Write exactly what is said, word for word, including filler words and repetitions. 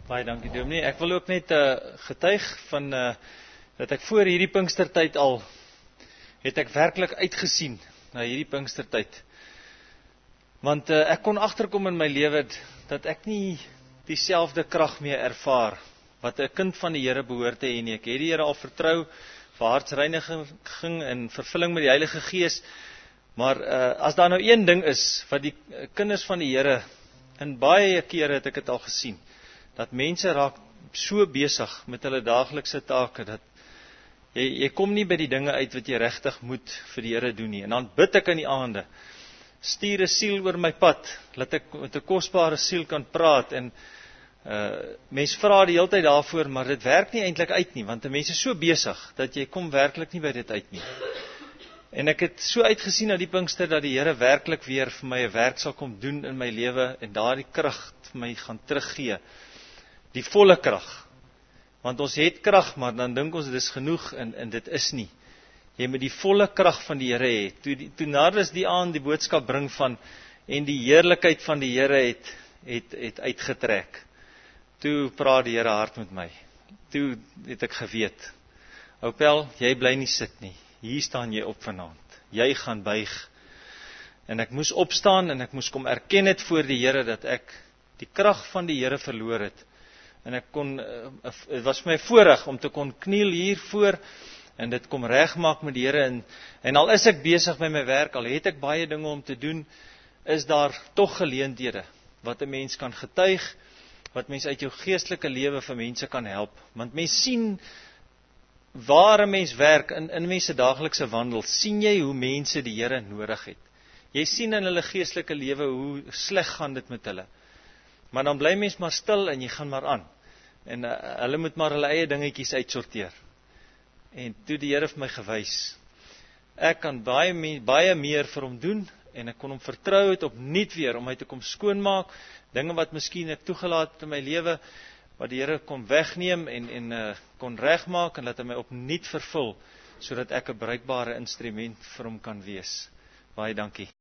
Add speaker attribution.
Speaker 1: Baie dankie Dominee. Ek wil ook net uh, getuig van uh, dat ek voor hierdie Pinkstertyd al het ek werklik uitgesien na hierdie Pinkstertyd. Want uh, ek kon agterkom in my lewe dat ek nie dieselfde krag meer ervaar wat 'n kind van die Here behoort te hê nie. Ek het die Here al vertrou vir hartsreiniging en vervulling met die Heilige Gees. Maar uh, as daar nou een ding is wat die uh, kinders van die Here in baie kere het ek dit al gesien, dat mense raak so besig met hulle daaglikse take, dat jy, jy kom nie by die dinge uit wat jy regtig moet vir die Here doen nie. En dan bid ek in die aande, stuur 'n siel oor my pad, laat ek met 'n kosbare siel kan praat, en uh, mens vra die hele tyd daarvoor, maar dit werk nie eintlik uit nie, want 'n mens is so besig, dat jy kom werklik nie by dit uit nie. En ek het so uitgesien na die Pinkster, dat die Here werklik weer vir my 'n werk sal kom doen in my lewe, en daardie krag vir my gaan teruggee, die volle krag. Want ons het krag, maar dan dink ons dit is genoeg, en, en dit is nie. Jy moet die volle krag van die Here hê. Toe, die, toe Nardus die aan die boodskap bring van, en die heerlikheid van die Here het, het, het uitgetrek. Toe praat die Here hard met my. Toe het ek geweet, Oupel, jy bly nie sit nie. Hier staan jy op vanaand. Jy gaan buig. En ek moes opstaan, en ek moes kom erken het voor die Here, dat ek die krag van die Here verloor het. En ek kon, het was my voorreg om te kon kniel hier voor, en dit kom regmaak met die Here, en, en al is ek besig met my werk, al het ek baie dinge om te doen, is daar tog geleenthede, wat 'n mens kan getuig, wat mens uit jou geestelike lewe vir mense kan help. Want mens sien, waar 'n mens werk, in, in mense daaglikse wandel, sien jy hoe mense die Here nodig het. Jy sien in hulle geestelike lewe, hoe sleg gaan dit met hulle. Maar dan bly mens maar stil, en jy gaan maar aan. En uh, hulle moet maar hulle eie dingetjies uitsorteer. En toe die Here vir my gewys, ek kan baie, me, baie meer vir hom doen, en ek kon hom vertrou het opnuut weer, om my te kom skoonmaak, dinge wat miskien ek toegelaat het in my lewe, wat die Here kon wegneem, en, en uh, kon regmaak, en laat hy my opnuut vervul, sodat ek 'n bruikbare instrument vir hom kan wees. Baie dankie.